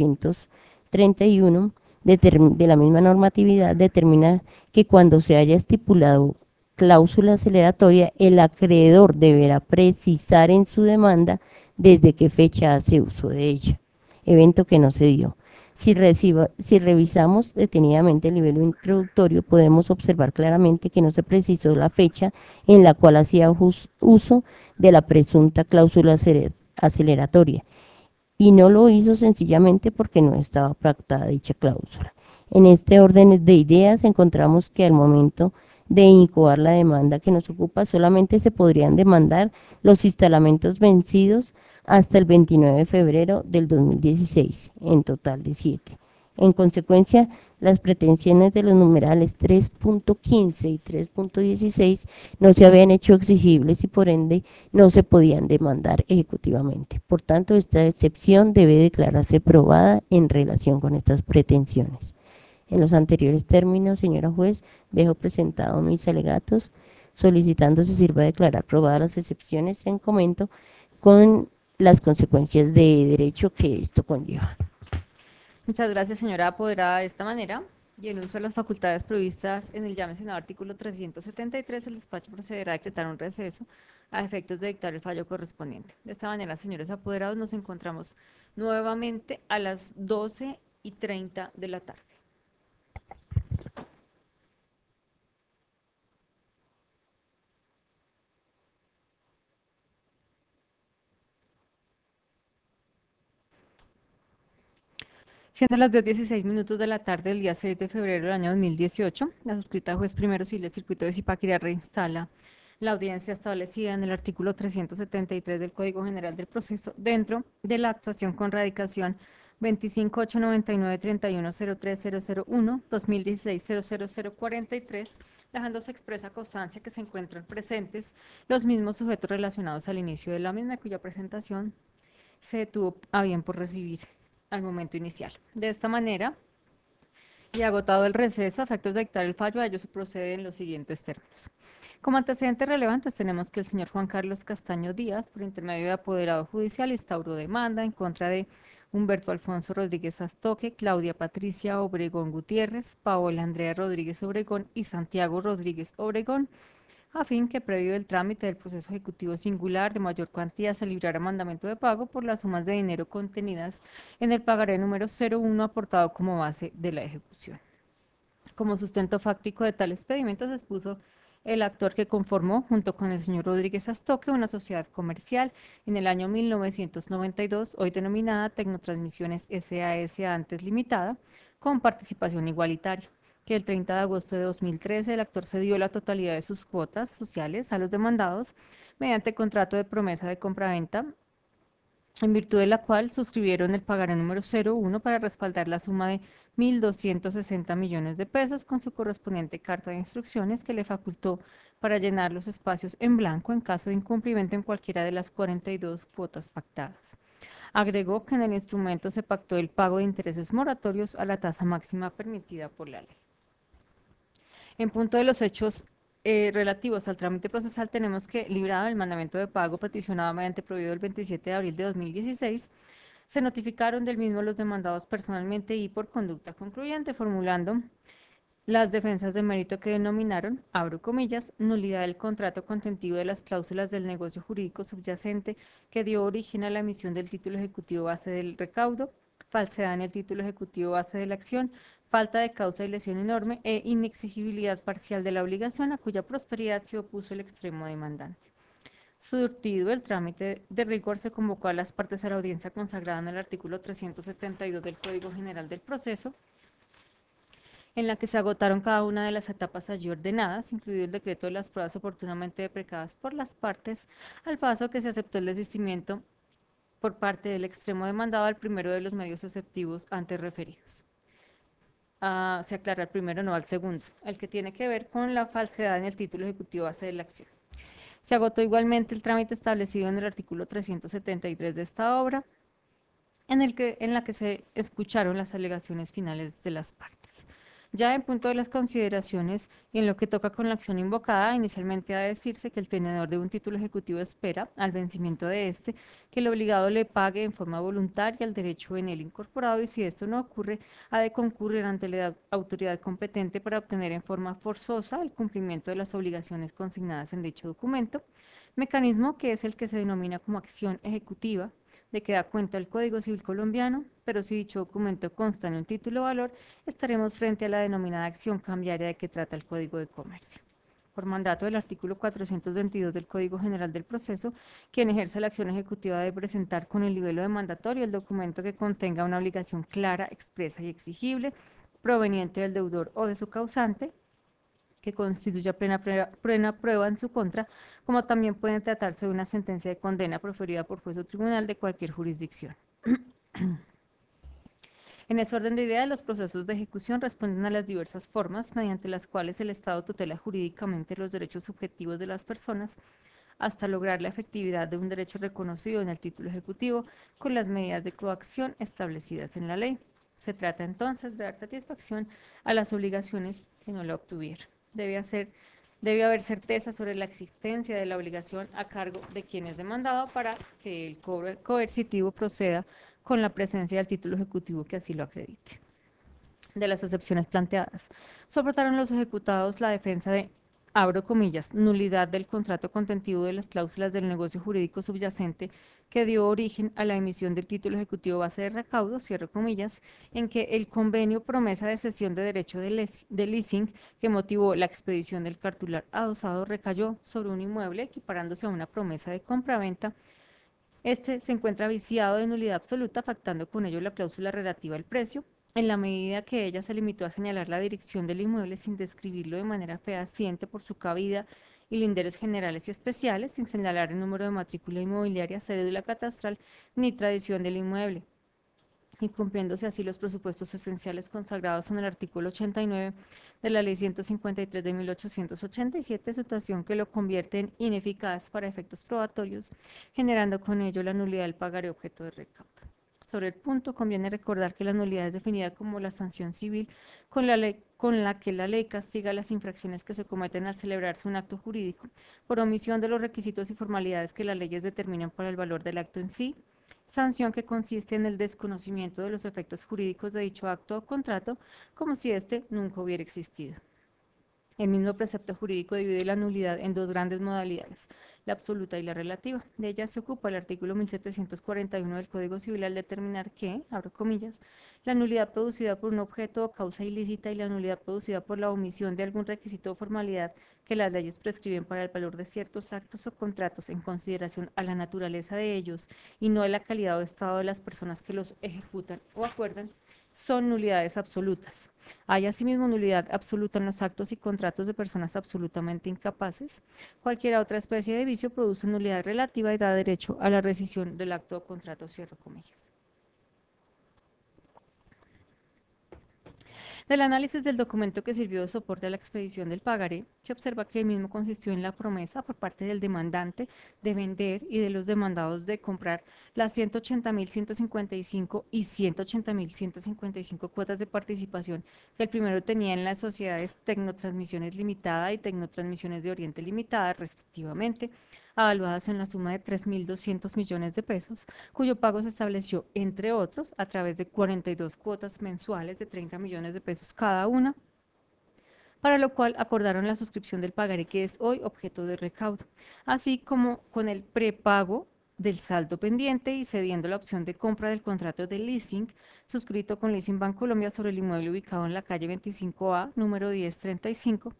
431 de la misma normatividad determina que cuando se haya estipulado cláusula aceleratoria, el acreedor deberá precisar en su demanda desde qué fecha hace uso de ella, evento que no se dio. Si revisamos detenidamente el nivel introductorio, podemos observar claramente que no se precisó la fecha en la cual hacía uso de la presunta cláusula aceleratoria, y no lo hizo sencillamente porque no estaba pactada dicha cláusula. En este orden de ideas encontramos que al momento de incoar la demanda que nos ocupa, solamente se podrían demandar los instalamentos vencidos hasta el 29 de febrero del 2016, en total de 7. En consecuencia, las pretensiones de los numerales 3.15 y 3.16 no se habían hecho exigibles y por ende no se podían demandar ejecutivamente. Por tanto, esta excepción debe declararse probada en relación con estas pretensiones. En los anteriores términos, señora juez, dejo presentado mis alegatos solicitando se sirva a declarar probadas las excepciones en comento con las consecuencias de derecho que esto conlleva. Muchas gracias, señora apoderada. De esta manera, y en uso de las facultades previstas en el ya mencionado artículo 373, el despacho procederá a decretar un receso a efectos de dictar el fallo correspondiente. De esta manera, señores apoderados, nos encontramos nuevamente a las 12:30 de la tarde. Siendo las 2:16 de la tarde del día 6 de febrero del año 2018, la suscrita juez primero civil del circuito de Zipaquirá reinstala la audiencia establecida en el artículo 373 del Código General del Proceso dentro de la actuación con radicación 25.899.3103.001, 2016-00043, dejándose expresa constancia que se encuentran presentes los mismos sujetos relacionados al inicio de la misma, cuya presentación se tuvo a bien por recibir al momento inicial. De esta manera, y agotado el receso, a efectos de dictar el fallo, a ello se procede en los siguientes términos. Como antecedentes relevantes tenemos que el señor Juan Carlos Castaño Díaz, por intermedio de apoderado judicial, instauró demanda en contra de Humberto Alfonso Rodríguez Astoque, Claudia Patricia Obregón Gutiérrez, Paola Andrea Rodríguez Obregón y Santiago Rodríguez Obregón, a fin que previo el trámite del proceso ejecutivo singular de mayor cuantía se librara mandamiento de pago por las sumas de dinero contenidas en el pagaré número 01 aportado como base de la ejecución. Como sustento fáctico de tal expedimento se expuso el actor que conformó, junto con el señor Rodríguez Astoque, una sociedad comercial en el año 1992, hoy denominada Tecnotransmisiones SAS antes limitada, con participación igualitaria, que el 30 de agosto de 2013 el actor cedió la totalidad de sus cuotas sociales a los demandados mediante contrato de promesa de compraventa, en virtud de la cual suscribieron el pagaré número 01 para respaldar la suma de 1.260 millones de pesos con su correspondiente carta de instrucciones que le facultó para llenar los espacios en blanco en caso de incumplimiento en cualquiera de las 42 cuotas pactadas. Agregó que en el instrumento se pactó el pago de intereses moratorios a la tasa máxima permitida por la ley. En punto de los hechos relativos al trámite procesal, tenemos que, librado el mandamiento de pago peticionado mediante prohibido el 27 de abril de 2016, se notificaron del mismo los demandados personalmente y por conducta concluyente, formulando las defensas de mérito que denominaron, abro comillas, nulidad del contrato contentivo de las cláusulas del negocio jurídico subyacente que dio origen a la emisión del título ejecutivo base del recaudo, falsedad en el título ejecutivo base de la acción, falta de causa y lesión enorme e inexigibilidad parcial de la obligación a cuya prosperidad se opuso el extremo demandante. Surtido el trámite de rigor, se convocó a las partes a la audiencia consagrada en el artículo 372 del Código General del Proceso, en la que se agotaron cada una de las etapas allí ordenadas, incluido el decreto de las pruebas oportunamente deprecadas por las partes, al paso que se aceptó el desistimiento por parte del extremo demandado al primero de los medios exceptivos antes referidos. Se aclara el primero, no al segundo, el que tiene que ver con la falsedad en el título ejecutivo base de la acción. Se agotó igualmente el trámite establecido en el artículo 373 de esta obra, en la que se escucharon las alegaciones finales de las partes. Ya en punto de las consideraciones y en lo que toca con la acción invocada, inicialmente ha de decirse que el tenedor de un título ejecutivo espera, al vencimiento de este, que el obligado le pague en forma voluntaria el derecho en él incorporado y si esto no ocurre, ha de concurrir ante la autoridad competente para obtener en forma forzosa el cumplimiento de las obligaciones consignadas en dicho documento, mecanismo que es el que se denomina como acción ejecutiva, de que da cuenta el Código Civil colombiano, pero si dicho documento consta en un título o valor, estaremos frente a la denominada acción cambiaria de que trata el Código de Comercio. Por mandato del artículo 422 del Código General del Proceso, quien ejerce la acción ejecutiva debe presentar con el libelo demandatorio el documento que contenga una obligación clara, expresa y exigible, proveniente del deudor o de su causante, que constituya plena prueba en su contra, como también puede tratarse de una sentencia de condena proferida por juez o tribunal de cualquier jurisdicción. En ese orden de ideas, los procesos de ejecución responden a las diversas formas mediante las cuales el Estado tutela jurídicamente los derechos subjetivos de las personas hasta lograr la efectividad de un derecho reconocido en el título ejecutivo con las medidas de coacción establecidas en la ley. Se trata entonces de dar satisfacción a las obligaciones que no la obtuvieron. Debe haber certeza sobre la existencia de la obligación a cargo de quien es demandado para que el cobro coercitivo proceda con la presencia del título ejecutivo que así lo acredite. De las excepciones planteadas, soportaron los ejecutados la defensa de, abro comillas, nulidad del contrato contentivo de las cláusulas del negocio jurídico subyacente que dio origen a la emisión del título ejecutivo base de recaudo, cierro comillas, en que el convenio promesa de cesión de derecho de leasing que motivó la expedición del cartular adosado recayó sobre un inmueble equiparándose a una promesa de compraventa. Este se encuentra viciado de nulidad absoluta, afectando con ello la cláusula relativa al precio, en la medida que ella se limitó a señalar la dirección del inmueble sin describirlo de manera fehaciente por su cabida y linderos generales y especiales, sin señalar el número de matrícula inmobiliaria, cédula catastral ni tradición del inmueble, y cumpliéndose así los presupuestos esenciales consagrados en el artículo 89 de la Ley 153 de 1887, situación que lo convierte en ineficaz para efectos probatorios, generando con ello la nulidad del pagaré objeto de recaudo. Sobre el punto, conviene recordar que la nulidad es definida como la sanción civil con la que la ley castiga las infracciones que se cometen al celebrarse un acto jurídico por omisión de los requisitos y formalidades que las leyes determinan para el valor del acto en sí, sanción que consiste en el desconocimiento de los efectos jurídicos de dicho acto o contrato, como si éste nunca hubiera existido. El mismo precepto jurídico divide la nulidad en dos grandes modalidades, la absoluta y la relativa. De ellas se ocupa el artículo 1741 del Código Civil al determinar que, abro comillas, la nulidad producida por un objeto o causa ilícita y la nulidad producida por la omisión de algún requisito o formalidad que las leyes prescriben para el valor de ciertos actos o contratos en consideración a la naturaleza de ellos y no a la calidad o estado de las personas que los ejecutan o acuerdan, son nulidades absolutas. Hay asimismo nulidad absoluta en los actos y contratos de personas absolutamente incapaces. Cualquier otra especie de vicio produce nulidad relativa y da derecho a la rescisión del acto o contrato, cierro comillas. Del análisis del documento que sirvió de soporte a la expedición del pagaré, se observa que el mismo consistió en la promesa por parte del demandante de vender y de los demandados de comprar las 180.155 y 180.155 cuotas de participación que el primero tenía en las sociedades Tecnotransmisiones Limitada y Tecnotransmisiones de Oriente Limitada, respectivamente, avaluadas en la suma de 3.200 millones de pesos, cuyo pago se estableció, entre otros, a través de 42 cuotas mensuales de 30 millones de pesos cada una, para lo cual acordaron la suscripción del pagaré que es hoy objeto de recaudo, así como con el prepago del saldo pendiente y cediendo la opción de compra del contrato de leasing suscrito con Leasing Bancolombia sobre el inmueble ubicado en la calle 25A, número 1035,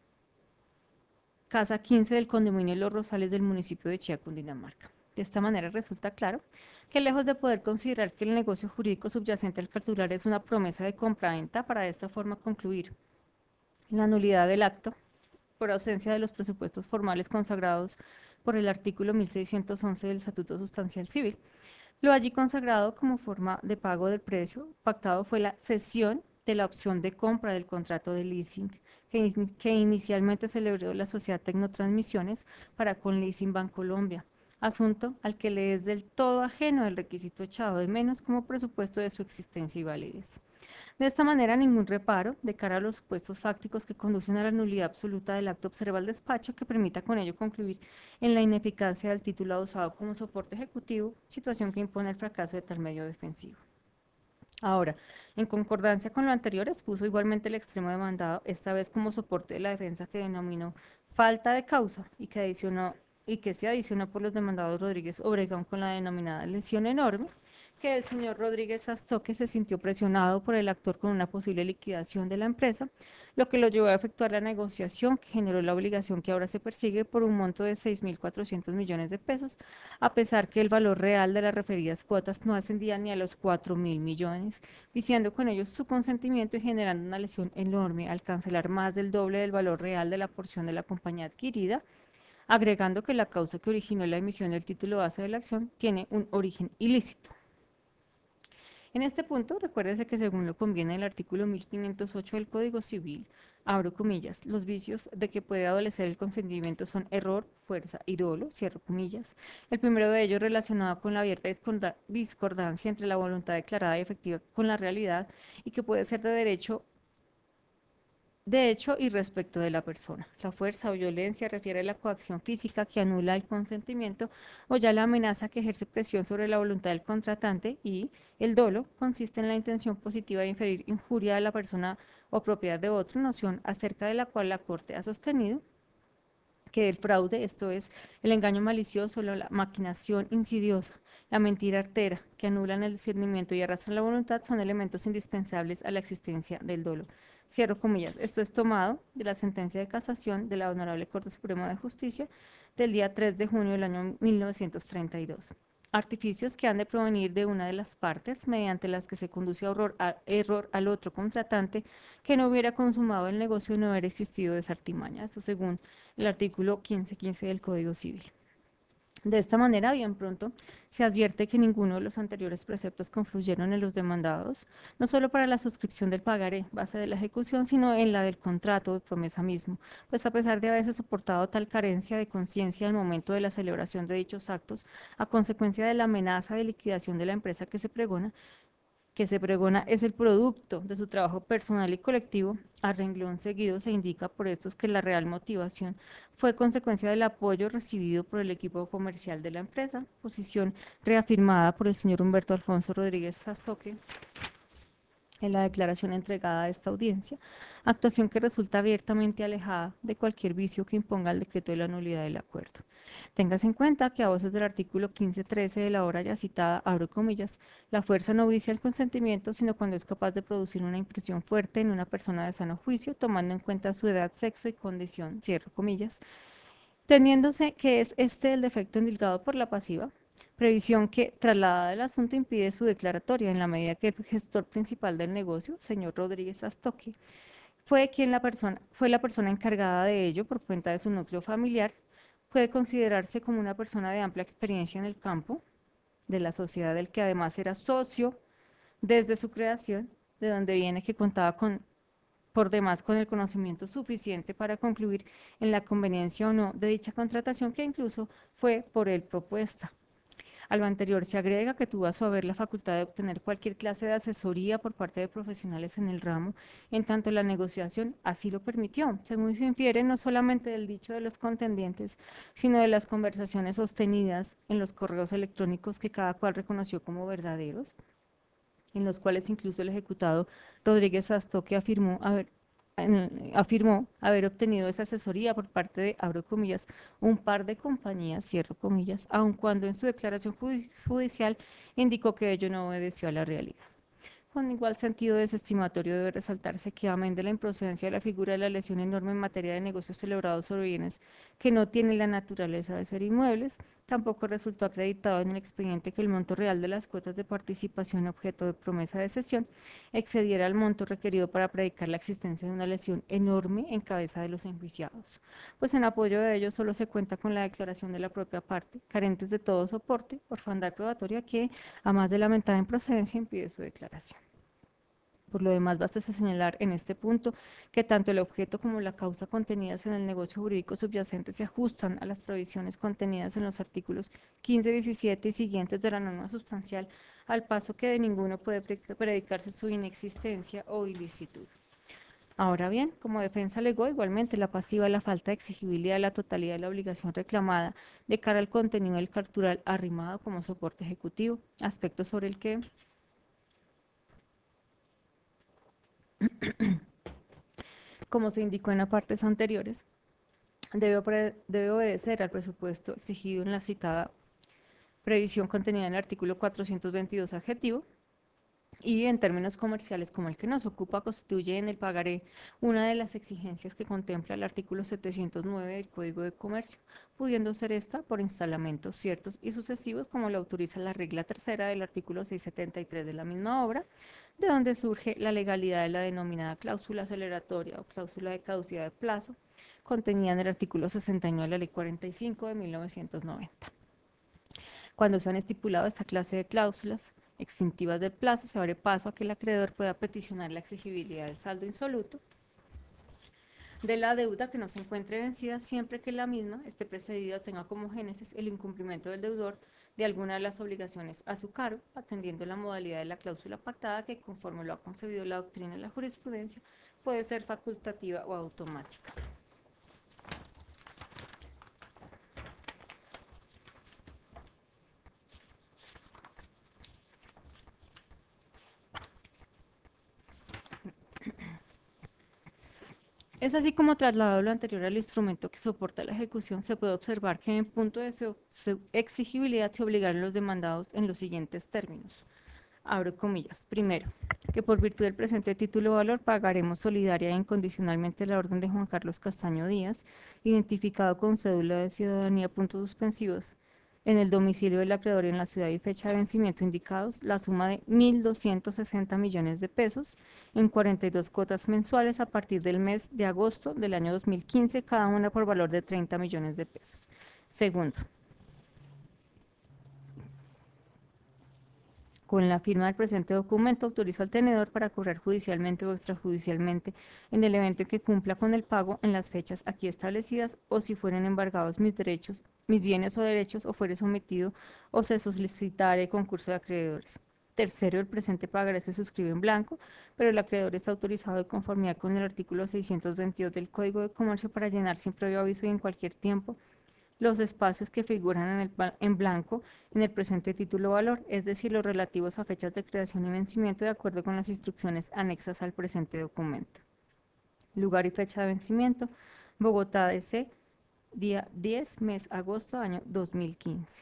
casa 15 del condominio Los Rosales del municipio de Chía, Cundinamarca. De esta manera resulta claro que lejos de poder considerar que el negocio jurídico subyacente al cartular es una promesa de compraventa, para de esta forma concluir la nulidad del acto por ausencia de los presupuestos formales consagrados por el artículo 1611 del Estatuto Sustancial Civil. Lo allí consagrado como forma de pago del precio pactado fue la cesión de la opción de compra del contrato de leasing que inicialmente celebró la sociedad Tecnotransmisiones para con Leasing Bancolombia, asunto al que le es del todo ajeno el requisito echado de menos como presupuesto de su existencia y validez. De esta manera, ningún reparo, de cara a los supuestos fácticos que conducen a la nulidad absoluta del acto, observa el despacho que permita con ello concluir en la ineficacia del título adosado como soporte ejecutivo, situación que impone el fracaso de tal medio defensivo. Ahora, en concordancia con lo anterior, expuso igualmente el extremo demandado, esta vez como soporte de la defensa que denominó falta de causa y que se adicionó por los demandados Rodríguez Obregón con la denominada lesión enorme, que el señor Rodríguez Astoque se sintió presionado por el actor con una posible liquidación de la empresa, lo que lo llevó a efectuar la negociación que generó la obligación que ahora se persigue por un monto de 6.400 millones de pesos, a pesar que el valor real de las referidas cuotas no ascendía ni a los 4.000 millones, viciando con ellos su consentimiento y generando una lesión enorme al cancelar más del doble del valor real de la porción de la compañía adquirida, agregando que la causa que originó la emisión del título base de la acción tiene un origen ilícito. En este punto, recuérdese que según lo conviene el artículo 1508 del Código Civil, abro comillas, los vicios de que puede adolecer el consentimiento son error, fuerza y dolo, cierro comillas. El primero de ellos relacionado con la abierta discordancia entre la voluntad declarada y efectiva con la realidad y que puede ser de hecho y respecto de la persona. La fuerza o violencia refiere a la coacción física que anula el consentimiento o ya la amenaza que ejerce presión sobre la voluntad del contratante y el dolo consiste en la intención positiva de inferir injuria a la persona o propiedad de otro, noción acerca de la cual la Corte ha sostenido que el fraude, esto es, el engaño malicioso, la maquinación insidiosa, la mentira artera, que anulan el discernimiento y arrastran la voluntad, son elementos indispensables a la existencia del dolo. Cierro comillas. Esto es tomado de la sentencia de casación de la Honorable Corte Suprema de Justicia del día 3 de junio del año 1932. Artificios que han de provenir de una de las partes, mediante las que se conduce a error al otro contratante que no hubiera consumado el negocio y no hubiera existido esa artimaña. Eso según el artículo 1515 del Código Civil. De esta manera, bien pronto, se advierte que ninguno de los anteriores preceptos confluyeron en los demandados, no solo para la suscripción del pagaré, base de la ejecución, sino en la del contrato de promesa mismo, pues a pesar de haberse soportado tal carencia de conciencia al momento de la celebración de dichos actos, a consecuencia de la amenaza de liquidación de la empresa que se pregona es el producto de su trabajo personal y colectivo, a renglón seguido se indica por estos que la real motivación fue consecuencia del apoyo recibido por el equipo comercial de la empresa, posición reafirmada por el señor Humberto Alfonso Rodríguez Sastoque en la declaración entregada a esta audiencia, actuación que resulta abiertamente alejada de cualquier vicio que imponga el decreto de la nulidad del acuerdo. Téngase en cuenta que a voces del artículo 1513 de la hora ya citada, abro comillas, la fuerza no vicia el consentimiento, sino cuando es capaz de producir una impresión fuerte en una persona de sano juicio, tomando en cuenta su edad, sexo y condición, cierro comillas, teniéndose que es este el defecto indicado por la pasiva, previsión que, trasladada del asunto, impide su declaratoria en la medida que el gestor principal del negocio, señor Rodríguez Astoque, fue la persona encargada de ello por cuenta de su núcleo familiar, puede considerarse como una persona de amplia experiencia en el campo de la sociedad del que además era socio desde su creación, de donde viene que contaba por demás con el conocimiento suficiente para concluir en la conveniencia o no de dicha contratación que incluso fue por él propuesta. A lo anterior se agrega que tuvo a su haber la facultad de obtener cualquier clase de asesoría por parte de profesionales en el ramo, en tanto la negociación así lo permitió, según se infiere no solamente del dicho de los contendientes, sino de las conversaciones sostenidas en los correos electrónicos que cada cual reconoció como verdaderos, en los cuales incluso el ejecutado Rodríguez Astoque afirmó haber obtenido esa asesoría por parte de, abro comillas, un par de compañías, cierro comillas, aun cuando en su declaración judicial indicó que ello no obedeció a la realidad. Con igual sentido desestimatorio debe resaltarse que, amén de la improcedencia de la figura de la lesión enorme en materia de negocios celebrados sobre bienes que no tienen la naturaleza de ser inmuebles, tampoco resultó acreditado en el expediente que el monto real de las cuotas de participación objeto de promesa de cesión excediera el monto requerido para predicar la existencia de una lesión enorme en cabeza de los enjuiciados, pues en apoyo de ello solo se cuenta con la declaración de la propia parte, carentes de todo soporte, orfandad probatoria que, a más de lamentada improcedencia, impide su declaración. Por lo demás, basta señalar en este punto que tanto el objeto como la causa contenidas en el negocio jurídico subyacente se ajustan a las provisiones contenidas en los artículos 15, 17 y siguientes de la norma sustancial, al paso que de ninguno puede predicarse su inexistencia o ilicitud. Ahora bien, como defensa alegó igualmente la pasiva la falta de exigibilidad de la totalidad de la obligación reclamada de cara al contenido del cartural arrimado como soporte ejecutivo, aspecto sobre el que como se indicó en las partes anteriores, debe obedecer al presupuesto exigido en la citada previsión contenida en el artículo 422 adjetivo, y en términos comerciales como el que nos ocupa constituye en el pagaré una de las exigencias que contempla el artículo 709 del Código de Comercio, pudiendo ser esta por instalamentos ciertos y sucesivos como lo autoriza la regla tercera del artículo 673 de la misma obra, de donde surge la legalidad de la denominada cláusula aceleratoria o cláusula de caducidad de plazo, contenida en el artículo 69 de la Ley 45 de 1990. Cuando se han estipulado esta clase de cláusulas extintivas del plazo, se abre paso a que el acreedor pueda peticionar la exigibilidad del saldo insoluto de la deuda que no se encuentre vencida siempre que la misma esté precedida o tenga como génesis el incumplimiento del deudor de alguna de las obligaciones a su cargo, atendiendo la modalidad de la cláusula pactada que, conforme lo ha concebido la doctrina y la jurisprudencia, puede ser facultativa o automática. Es así como, trasladado lo anterior al instrumento que soporta la ejecución, se puede observar que en punto de su exigibilidad se obligaron los demandados en los siguientes términos. Abro comillas. Primero, que por virtud del presente título o valor pagaremos solidaria e incondicionalmente la orden de Juan Carlos Castaño Díaz, identificado con cédula de ciudadanía, puntos suspensivos, en el domicilio del acreedor y en la ciudad y fecha de vencimiento indicados, la suma de 1.260 millones de pesos en 42 cuotas mensuales a partir del mes de agosto del año 2015, cada una por valor de 30 millones de pesos. Segundo, con la firma del presente documento, autorizo al tenedor para cobrar judicialmente o extrajudicialmente en el evento en que cumpla con el pago en las fechas aquí establecidas o si fueren embargados mis derechos, mis bienes o derechos o fuere sometido o se solicitare concurso de acreedores. Tercero, el presente pagaré se suscribe en blanco, pero el acreedor está autorizado de conformidad con el artículo 622 del Código de Comercio para llenar sin previo aviso y en cualquier tiempo los espacios que figuran en blanco en el presente título o valor, es decir, los relativos a fechas de creación y vencimiento de acuerdo con las instrucciones anexas al presente documento. Lugar y fecha de vencimiento: Bogotá, DC, día 10, mes agosto, año 2015.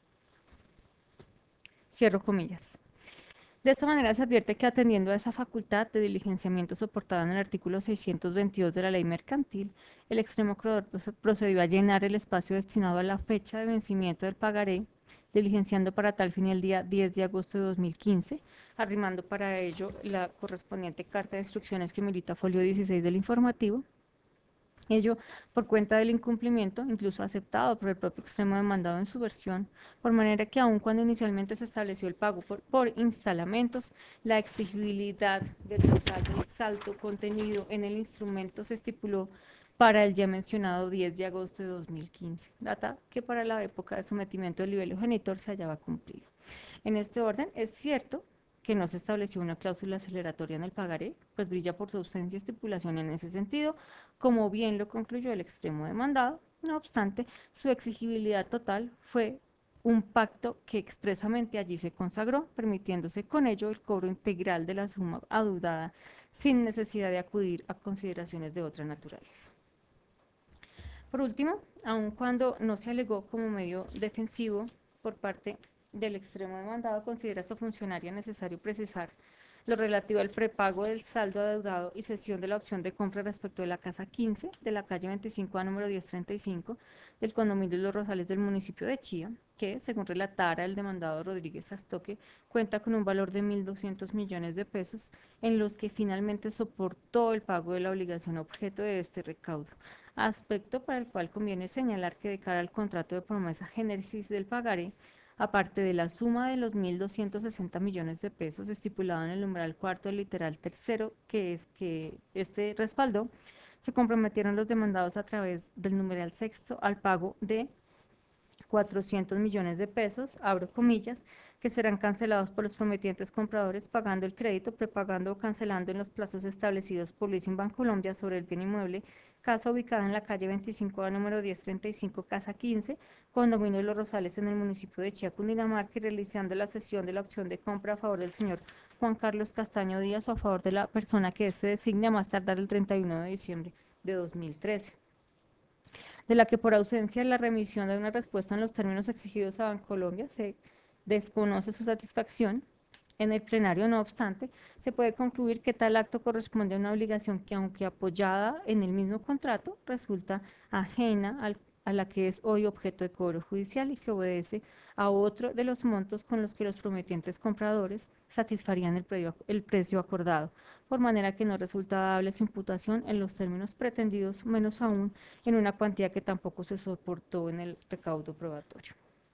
Cierro comillas. De esta manera se advierte que, atendiendo a esa facultad de diligenciamiento soportada en el artículo 622 de la Ley Mercantil, el extremo acreedor procedió a llenar el espacio destinado a la fecha de vencimiento del pagaré, diligenciando para tal fin el día 10 de agosto de 2015, arrimando para ello la correspondiente carta de instrucciones que milita folio 16 del informativo. Ello por cuenta del incumplimiento, incluso aceptado por el propio extremo demandado en su versión, por manera que aun cuando inicialmente se estableció el pago por instalamentos, la exigibilidad del total del saldo contenido en el instrumento se estipuló para el ya mencionado 10 de agosto de 2015, data que para la época de sometimiento del nivel genitor se hallaba cumplido. En este orden, es cierto que no se estableció una cláusula aceleratoria en el pagaré, pues brilla por su ausencia estipulación en ese sentido, como bien lo concluyó el extremo demandado. No obstante, su exigibilidad total fue un pacto que expresamente allí se consagró, permitiéndose con ello el cobro integral de la suma adeudada sin necesidad de acudir a consideraciones de otra naturaleza. Por último, aun cuando no se alegó como medio defensivo por parte del extremo demandado, considera esta funcionaria necesario precisar lo relativo al prepago del saldo adeudado y cesión de la opción de compra respecto de la casa 15 de la calle 25 a número 1035 del condominio Los Rosales del municipio de Chía, que, según relatara el demandado Rodríguez Astoque, cuenta con un valor de 1.200 millones de pesos, en los que finalmente soportó el pago de la obligación objeto de este recaudo, aspecto para el cual conviene señalar que, de cara al contrato de promesa génesis del pagaré, aparte de la suma de los 1.260 millones de pesos estipulado en el numeral cuarto del literal tercero, que es que este respaldó, se comprometieron los demandados a través del numeral sexto al pago de 400 millones de pesos, abro comillas, que serán cancelados por los prometientes compradores pagando el crédito, prepagando o cancelando en los plazos establecidos por Leasing Bancolombia sobre el bien inmueble, casa ubicada en la calle 25A número 1035, casa 15, condominio de Los Rosales en el municipio de Chía, Cundinamarca, y realizando la cesión de la opción de compra a favor del señor Juan Carlos Castaño Díaz o a favor de la persona que éste designe a más tardar el 31 de diciembre de 2013, de la que por ausencia de la remisión de una respuesta en los términos exigidos a Bancolombia se desconoce su satisfacción. En el plenario, no obstante, se puede concluir que tal acto corresponde a una obligación que, aunque apoyada en el mismo contrato, resulta ajena a la que es hoy objeto de cobro judicial y que obedece a otro de los montos con los que los prometientes compradores satisfarían el precio acordado, por manera que no resulta dable su imputación en los términos pretendidos, menos aún en una cuantía que tampoco se soportó en el recaudo probatorio.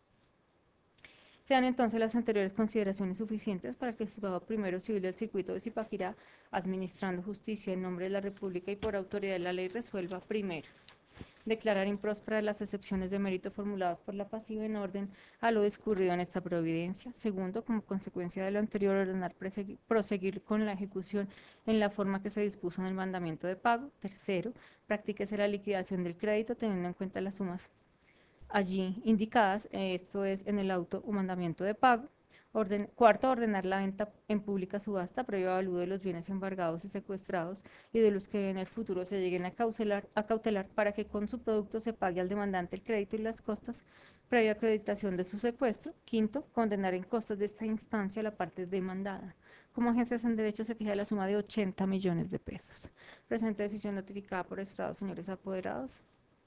Sean entonces las anteriores consideraciones suficientes para que el Juzgado Primero Civil del Circuito de Zipaquirá, administrando justicia en nombre de la República y por autoridad de la ley, resuelva: primero, declarar imprósperas las excepciones de mérito formuladas por la pasiva en orden a lo discurrido en esta providencia. Segundo, como consecuencia de lo anterior, ordenar proseguir con la ejecución en la forma que se dispuso en el mandamiento de pago. Tercero, practíquese la liquidación del crédito teniendo en cuenta las sumas allí indicadas, esto es en el auto o mandamiento de pago. Cuarto, ordenar la venta en pública subasta previo avalúo de los bienes embargados y secuestrados y de los que en el futuro se lleguen a cautelar para que con su producto se pague al demandante el crédito y las costas previa acreditación de su secuestro. Quinto, condenar en costas de esta instancia a la parte demandada. Como agencias en derecho se fija la suma de 80 millones de pesos. Presente decisión notificada por estrado, señores apoderados.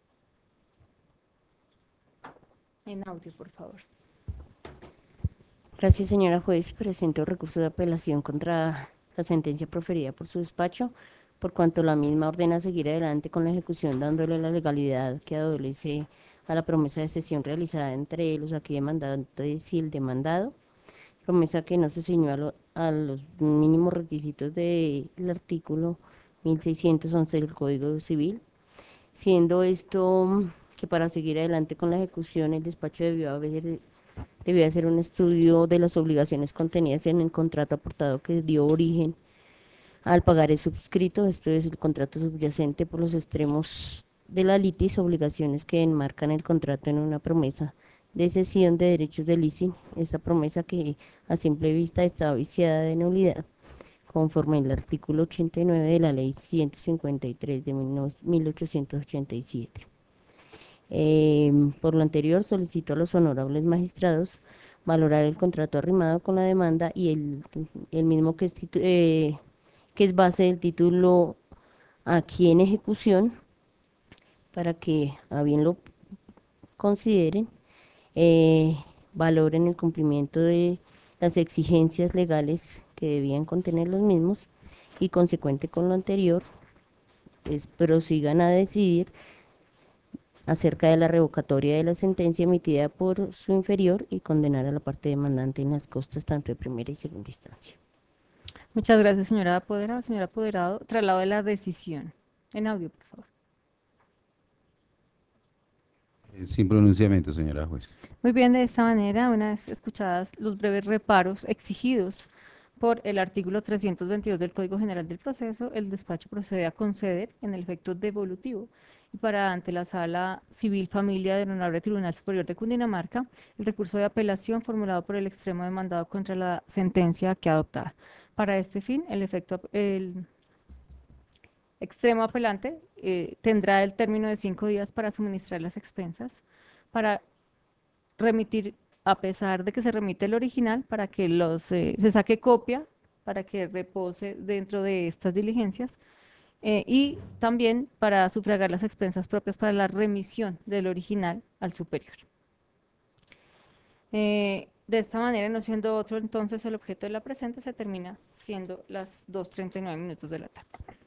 En audio, por favor. Gracias, señora juez. Presento recurso de apelación contra la sentencia proferida por su despacho, por cuanto la misma ordena seguir adelante con la ejecución dándole la legalidad que adolece a la promesa de cesión realizada entre los aquí demandantes y el demandado, promesa que no se ciñó a los mínimos requisitos del artículo 1611 del Código Civil, siendo esto que para seguir adelante con la ejecución el despacho debió hacer un estudio de las obligaciones contenidas en el contrato aportado que dio origen al pagaré subscrito, esto es el contrato subyacente por los extremos de la litis, obligaciones que enmarcan el contrato en una promesa de cesión de derechos de leasing, esta promesa que a simple vista está viciada de nulidad, conforme el artículo 89 de la ley 153 de 1887. Por lo anterior, solicito a los honorables magistrados valorar el contrato arrimado con la demanda y el mismo que es base del título aquí en ejecución, para que a bien lo consideren, valoren el cumplimiento de las exigencias legales que debían contener los mismos y, consecuente con lo anterior, pues prosigan a decidir acerca de la revocatoria de la sentencia emitida por su inferior y condenar a la parte demandante en las costas tanto de primera y segunda instancia. Muchas gracias, señora apoderada. Señor apoderado, traslado de la decisión. En audio, por favor. Sin pronunciamiento, señora juez. Muy bien, de esta manera, una vez escuchadas los breves reparos exigidos por el artículo 322 del Código General del Proceso, el despacho procede a conceder en el efecto devolutivo y para ante la Sala Civil Familia del Honorable Tribunal Superior de Cundinamarca el recurso de apelación formulado por el extremo demandado contra la sentencia que adoptada. Para este fin, el extremo apelante tendrá el término de 5 días para suministrar las expensas, para remitir, a pesar de que se remite el original, para que se saque copia, para que repose dentro de estas diligencias, y también para sufragar las expensas propias para la remisión del original al superior. De esta manera, no siendo otro entonces el objeto de la presente, se termina siendo las 2:39 de la tarde.